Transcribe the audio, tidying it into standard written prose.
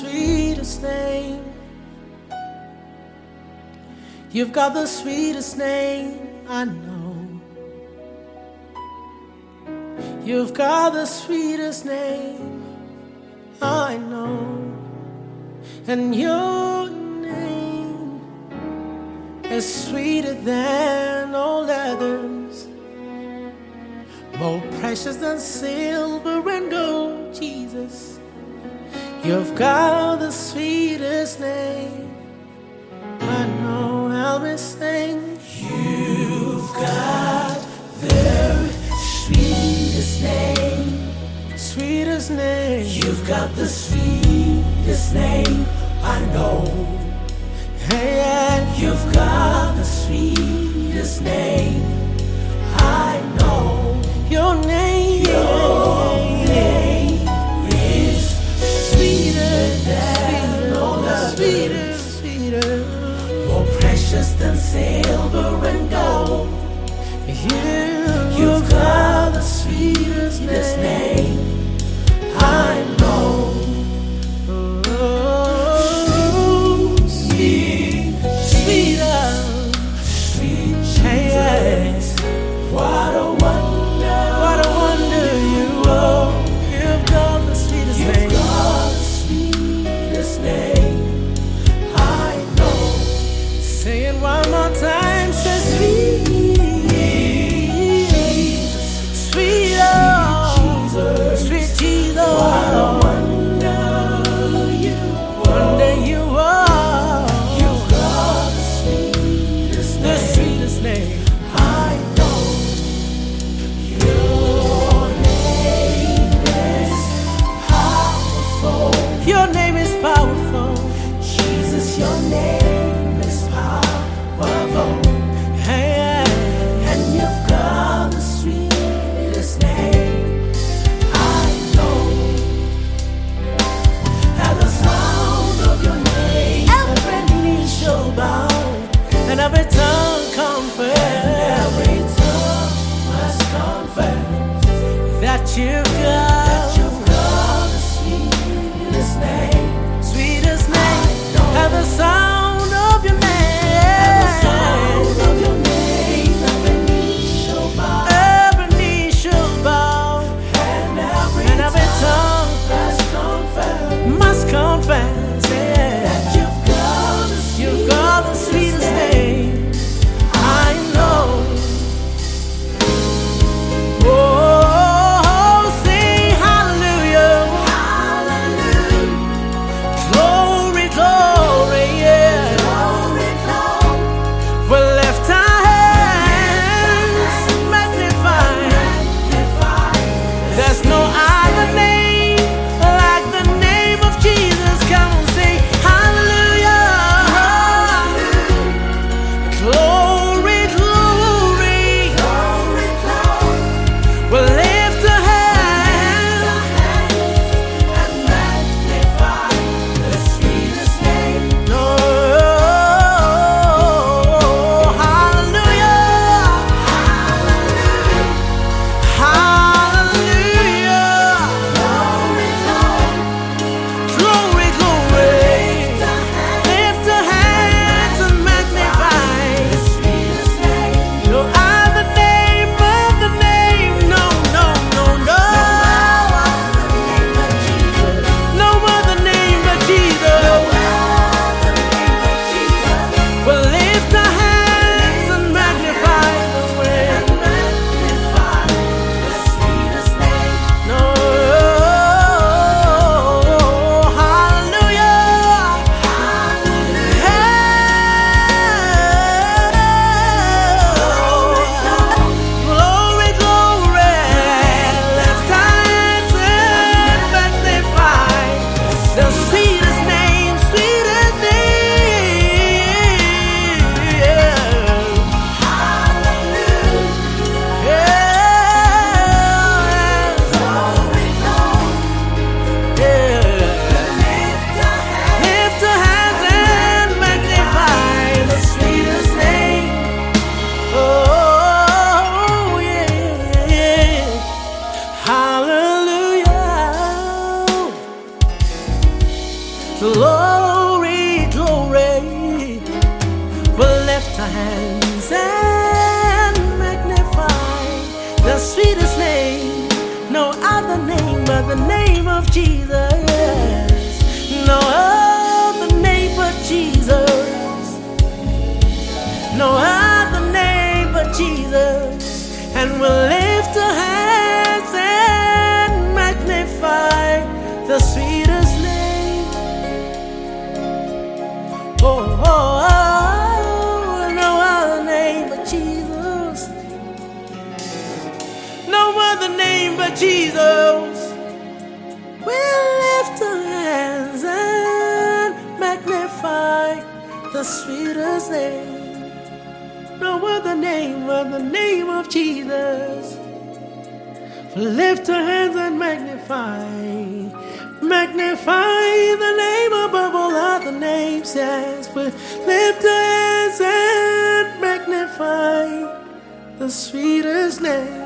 sweetest name. You've got the sweetest name I know. You've got the sweetest name I know. And your name is sweeter than all others, more precious than silver and gold, Jesus. You've got the sweetest name I know. Help me sing. You've got the sweetest name. Sweetest name. You've got the sweetest name I know. Hey, yeah. You've got the sweetest name I know. Your name, is sweeter than all others, sweeter, more precious than silver and gold. You've got the sweetest sweetest name I know. Oh, sweeter, Sweet hey, Jesus, what a wonder, what a wonder you are. You've got the sweetest you've name. got the sweetest name I know. Say it one more time. Say sweet, sweeter, sweet Jesus. What a wonder you Wonder you are. You've got the sweetest The name sweetest name. I know. Your name is powerful. Your name is powerful. Jesus, your name is powerful. Hey, And you've got the sweetest name I know. At the sound of your name, every knee shall bow, and every tongue confess every tongue must confess that you've that got you've got the sweetest name. sweetest name. know. At the sound of your At the sound name, of your name, every knee shall bow, every knee shall bow, and and every tongue must confess must confess, yeah, that you've got the sweetest name I know. Oh, sing hallelujah, Hallelujah, glory, glory, yeah. glory, glory, We lift our hands, magnify. magnify. There's no other name like the name of Jesus. Come Glory, glory. We'll lift our hands and magnify the sweetest name. No other name but the name of Jesus. No other name but Jesus. No other name but Jesus. And we'll lift our hands and magnify the sweetest name. Oh, oh, oh, no other name but Jesus. No other name but Jesus. We'll lift our hands and magnify the sweetest name. No other name but the name of Jesus. We'll lift our hands and magnify the name above all other names. Yes, we'll lift our hands and magnify the sweetest name.